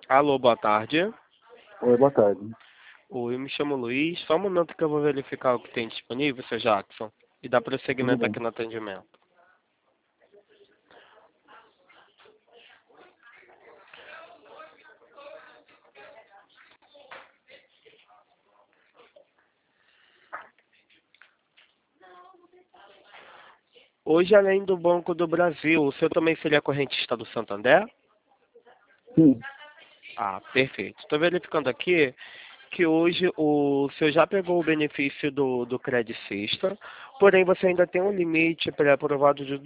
Alô, boa tarde. Oi, boa tarde. Oi, eu me chamo Luiz. Só um momento que eu vou verificar o que tem disponível, seu Jackson, e dar Tudo prosseguimento bem. aqui no atendimento. Hoje, além do Banco do Brasil, o senhor também seria correntista do Santander? Sim, Ah, perfeito. Estou verificando aqui que hoje o senhor já pegou o benefício do Credit Sexta, porém você ainda tem um limite pré-aprovado de R$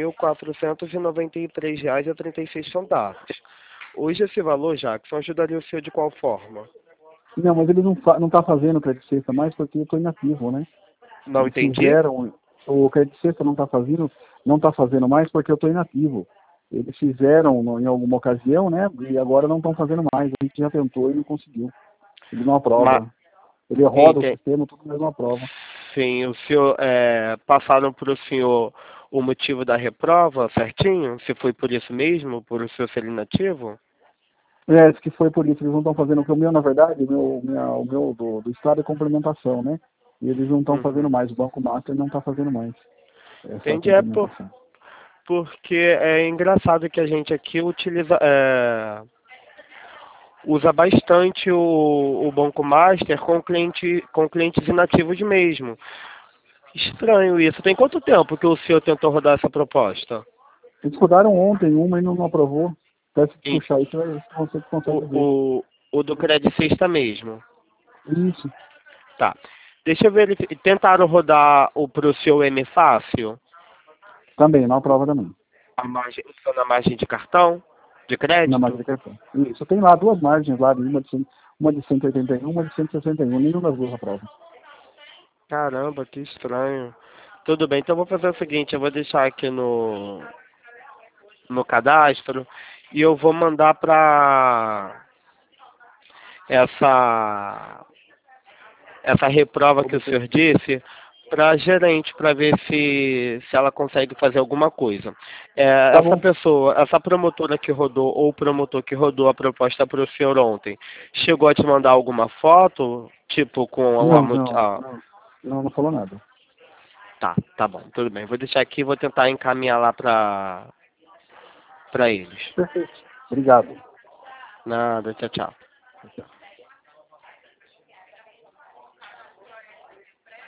2.493,36. Hoje esse valor, Jackson, ajudaria o senhor de qual forma? não, mas ele não tá fazendo crédito sexta mais porque eu estou inativo, né? Não Eles entendi? fizeram, o crédito sexta não tá fazendo mais porque eu estou inativo. Eles fizeram em alguma ocasião, né? E agora não estão fazendo mais. A gente já tentou e não conseguiu. Ele não Mas, aprova. Ele roda o sistema, tudo, mas não aprova. sim, o senhor passaram para o senhor o motivo da reprova certinho? Se foi por isso mesmo, por o senhor ser inativo? É, diz que foi por isso, eles não estão fazendo, porque o meu, na verdade, o meu do Estado é complementação, né? E eles não estão Uhum. fazendo mais, o Banco Master não está fazendo mais essa Entendi, complementação. porque é engraçado que a gente aqui usa bastante o Banco Master com clientes inativos mesmo. Estranho isso. Tem quanto tempo que o senhor tentou rodar essa proposta? Eles rodaram ontem uma e não aprovou. Até se Em- puxar isso, você consegue O, ver. o do Credit Sexta mesmo. Isso, Tá. Deixa eu ver. Tentaram rodar o pro seu M Fácil? também, não aprova também. A margem, usando a margem de cartão? De Na margem crédito? de cartão. Isso, tem lá duas margens lá, uma de 181 uma de 161, nenhuma das duas aprova. Caramba, que estranho. Tudo bem, então eu vou fazer o seguinte, eu vou deixar aqui no cadastro e eu vou mandar para essa essa reprova que o senhor disse para a gerente para ver se ela consegue fazer alguma coisa. Tá Essa bom. pessoa, essa promotora que rodou ou o promotor que rodou a proposta para o senhor ontem, chegou a te mandar alguma foto, tipo com Não, não, não, não falou nada. tá bom, tudo bem. Vou deixar aqui e vou tentar encaminhar lá para eles. Perfeito. Obrigado. Nada, tchau, tchau. Tchau.